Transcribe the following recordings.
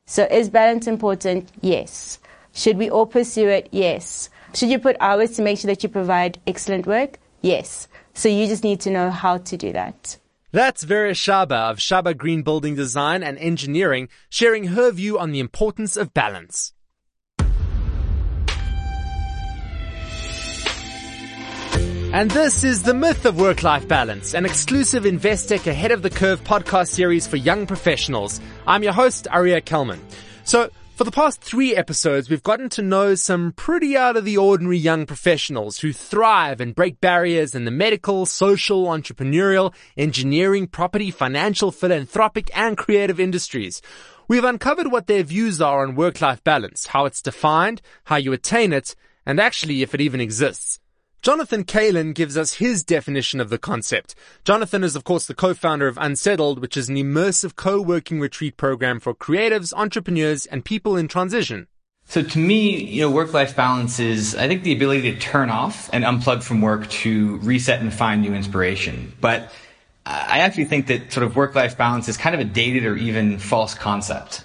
So is balance important? Yes. Should we all pursue it? Yes. Should you put hours to make sure that you provide excellent work? Yes. So you just need to know how to do that. That's Vera Shaba of Shaba Green Building Design and Engineering, sharing her view on the importance of balance. And this is The Myth of Work-Life Balance, an exclusive Investec Ahead of the Curve podcast series for young professionals. I'm your host, Arya Kelman. So, for the past 3 episodes, we've gotten to know some pretty out-of-the-ordinary young professionals who thrive and break barriers in the medical, social, entrepreneurial, engineering, property, financial, philanthropic, and creative industries. We've uncovered what their views are on work-life balance, how it's defined, how you attain it, and actually if it even exists. Jonathan Kalin gives us his definition of the concept. Jonathan is, of course, the co-founder of Unsettled, which is an immersive co-working retreat program for creatives, entrepreneurs, and people in transition. So to me, work-life balance is, I think, the ability to turn off and unplug from work to reset and find new inspiration. But I actually think that sort of work-life balance is kind of a dated or even false concept.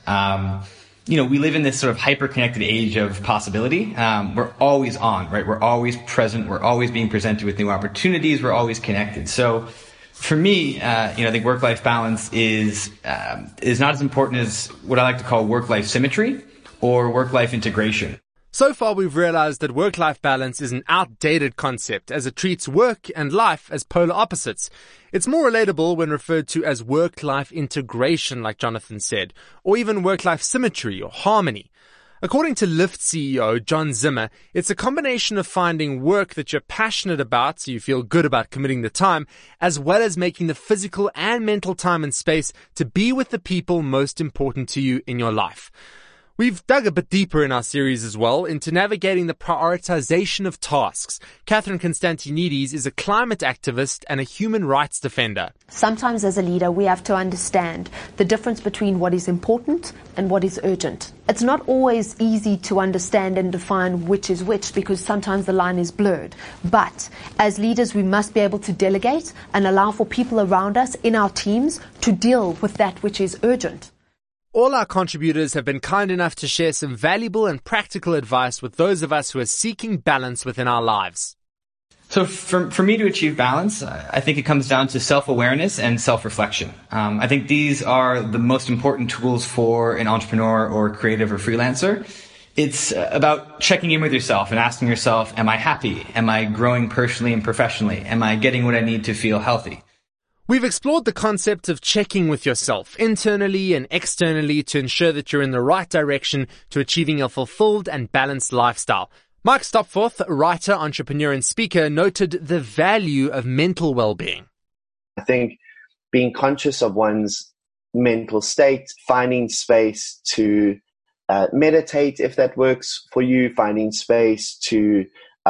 We live in this sort of hyper-connected age of possibility. We're always on, right? We're always present. We're always being presented with new opportunities. We're always connected. So for me, I think work-life balance is not as important as what I like to call work-life symmetry or work-life integration. So far, we've realized that work-life balance is an outdated concept as it treats work and life as polar opposites. It's more relatable when referred to as work-life integration, like Jonathan said, or even work-life symmetry or harmony. According to Lyft CEO John Zimmer, it's a combination of finding work that you're passionate about so you feel good about committing the time, as well as making the physical and mental time and space to be with the people most important to you in your life. We've dug a bit deeper in our series as well into navigating the prioritization of tasks. Catherine Constantinidis is a climate activist and a human rights defender. Sometimes as a leader, we have to understand the difference between what is important and what is urgent. It's not always easy to understand and define which is which because sometimes the line is blurred. But as leaders, we must be able to delegate and allow for people around us in our teams to deal with that which is urgent. All our contributors have been kind enough to share some valuable and practical advice with those of us who are seeking balance within our lives. So for me to achieve balance, I think it comes down to self-awareness and self-reflection. I think these are the most important tools for an entrepreneur or creative or freelancer. It's about checking in with yourself and asking yourself, am I happy? Am I growing personally and professionally? Am I getting what I need to feel healthy? We've explored the concept of checking with yourself internally and externally to ensure that you're in the right direction to achieving a fulfilled and balanced lifestyle. Mike Stopforth, writer, entrepreneur and speaker, noted the value of mental well-being. I think being conscious of one's mental state, finding space to meditate if that works for you, finding space to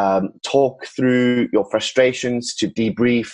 talk through your frustrations, to debrief,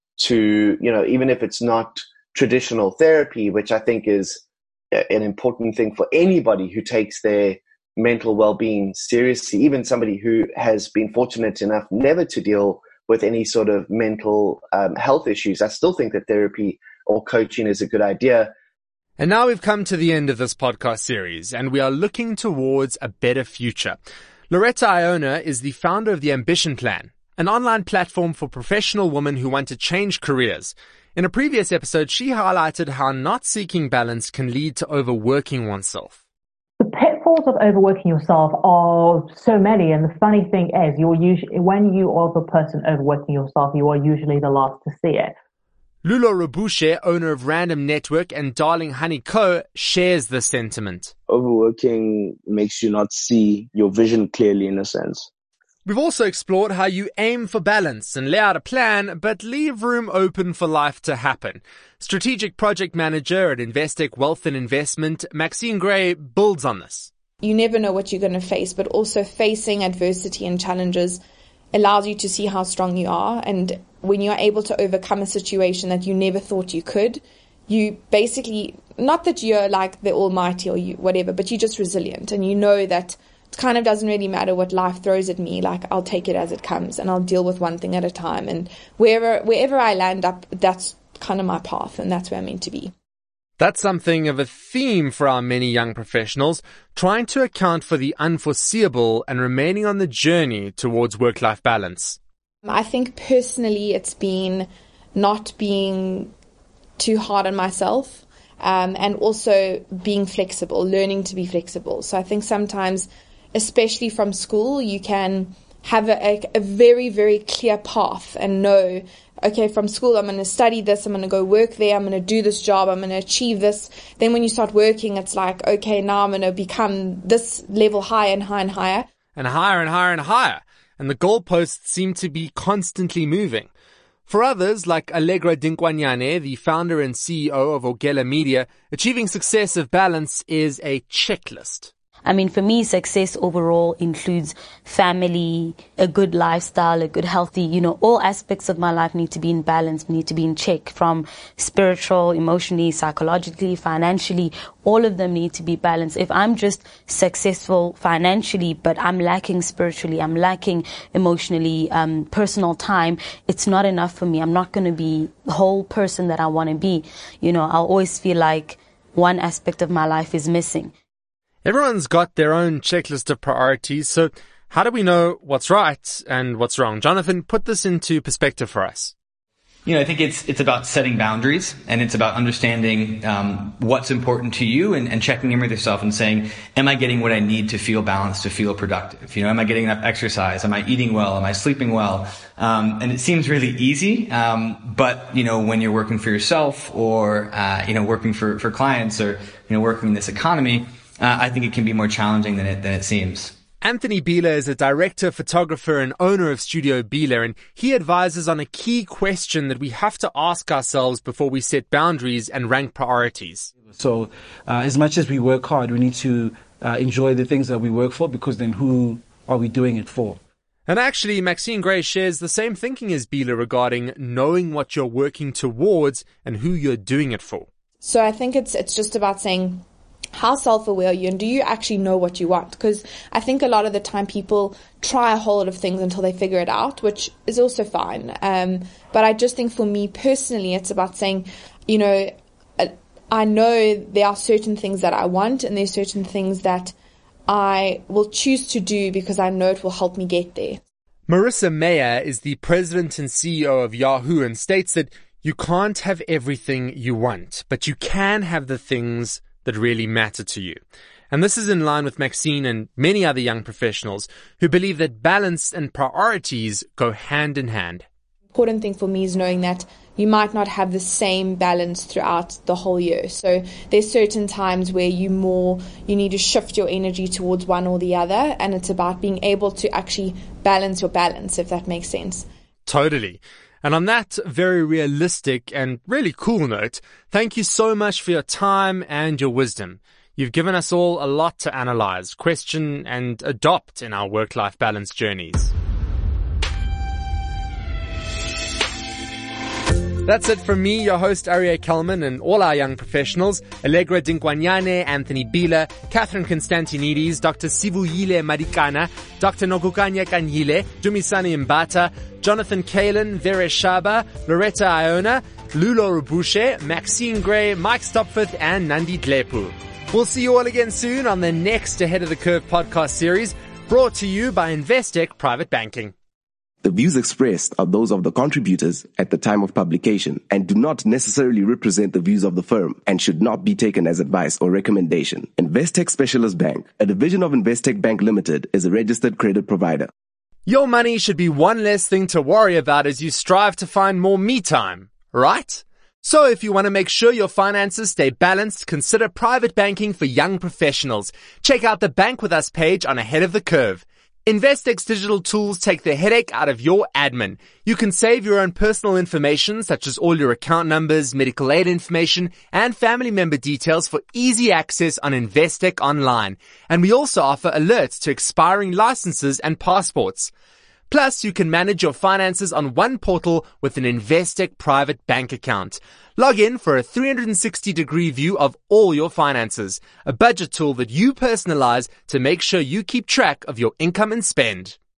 to, even if it's not traditional therapy, which I think is an important thing for anybody who takes their mental well-being seriously, even somebody who has been fortunate enough never to deal with any sort of mental health issues. I still think that therapy or coaching is a good idea. And now we've come to the end of this podcast series, and we are looking towards a better future. Loretta Iona is the founder of the Ambition Plan, an online platform for professional women who want to change careers. In a previous episode, she highlighted how not seeking balance can lead to overworking oneself. The pitfalls of overworking yourself are so many, and the funny thing is, when you are the person overworking yourself, you are usually the last to see it. Lulo Rabushe, owner of Random Network and Darling Honey Co., shares this sentiment. Overworking makes you not see your vision clearly, in a sense. We've also explored how you aim for balance and lay out a plan, but leave room open for life to happen. Strategic project manager at Investec Wealth and Investment, Maxine Gray, builds on this. You never know what you're going to face, but also facing adversity and challenges allows you to see how strong you are. And when you're able to overcome a situation that you never thought you could, you basically, not that you're like the almighty or you whatever, but you're just resilient, and you know that it kind of doesn't really matter what life throws at me. Like, I'll take it as it comes and I'll deal with one thing at a time. And wherever I land up, that's kind of my path, and that's where I'm meant to be. That's something of a theme for our many young professionals, trying to account for the unforeseeable and remaining on the journey towards work-life balance. I think personally it's been not being too hard on myself, and also being flexible, learning to be flexible. So I think sometimes, especially from school, you can have a very, very clear path and know, okay, from school, I'm going to study this, I'm going to go work there, I'm going to do this job, I'm going to achieve this. Then when you start working, it's like, okay, now I'm going to become this level higher and higher and higher. And higher and higher and higher. And the goalposts seem to be constantly moving. For others, like Allegra Dinkwanyane, the founder and CEO of Ogela Media, achieving success of balance is a checklist. I mean, for me, success overall includes family, a good lifestyle, a good healthy, all aspects of my life need to be in balance, need to be in check, from spiritual, emotionally, psychologically, financially. All of them need to be balanced. If I'm just successful financially, but I'm lacking spiritually, I'm lacking emotionally, personal time, it's not enough for me. I'm not going to be the whole person that I want to be. I'll always feel like one aspect of my life is missing. Everyone's got their own checklist of priorities, so how do we know what's right and what's wrong? Jonathan, put this into perspective for us. I think it's about setting boundaries, and it's about understanding what's important to you and checking in with yourself and saying, am I getting what I need to feel balanced, to feel productive? Am I getting enough exercise? Am I eating well? Am I sleeping well? And it seems really easy, but when you're working for yourself or working for clients or working in this economy, I think it can be more challenging than it seems. Anthony Bieler is a director, photographer, and owner of Studio Bieler, and he advises on a key question that we have to ask ourselves before we set boundaries and rank priorities. So as much as we work hard, we need to enjoy the things that we work for, because then who are we doing it for? And actually, Maxine Gray shares the same thinking as Bieler regarding knowing what you're working towards and who you're doing it for. So I think it's just about saying, how self-aware are you, and do you actually know what you want? Because I think a lot of the time people try a whole lot of things until they figure it out, which is also fine. But I just think for me personally, it's about saying, I know there are certain things that I want, and there's certain things that I will choose to do because I know it will help me get there. Marissa Mayer is the president and CEO of Yahoo and states that you can't have everything you want, but you can have the things that really matter to you. And this is in line with Maxine and many other young professionals who believe that balance and priorities go hand in hand. Important thing for me is knowing that you might not have the same balance throughout the whole year. So there's certain times where you need to shift your energy towards one or the other, and it's about being able to actually balance your balance, if that makes sense. Totally. And on that very realistic and really cool note, thank you so much for your time and your wisdom. You've given us all a lot to analyze, question, and adopt in our work-life balance journeys. That's it from me, your host, Aria Kelman, and all our young professionals, Allegra Dinkwanyane, Anthony Bieler, Catherine Constantinides, Dr. Sivuyile Madikana, Dr. Nogukanya Kanyile, Dumisani Mbata, Jonathan Kalen, Veresh Shaba, Loretta Iona, Lulo Rubushe, Maxine Gray, Mike Stopforth, and Nandi Dlepu. We'll see you all again soon on the next Ahead of the Curve podcast series, brought to you by Investec Private Banking. The views expressed are those of the contributors at the time of publication and do not necessarily represent the views of the firm and should not be taken as advice or recommendation. Investec Specialist Bank, a division of Investec Bank Limited, is a registered credit provider. Your money should be one less thing to worry about as you strive to find more me time, right? So if you want to make sure your finances stay balanced, consider private banking for young professionals. Check out the Bank With Us page on Ahead of the Curve. Investec's digital tools take the headache out of your admin. You can save your own personal information, such as all your account numbers, medical aid information, and family member details for easy access on Investec Online. And we also offer alerts to expiring licenses and passports. Plus, you can manage your finances on one portal with an Investec private bank account. Log in for a 360-degree view of all your finances, a budget tool that you personalize to make sure you keep track of your income and spend.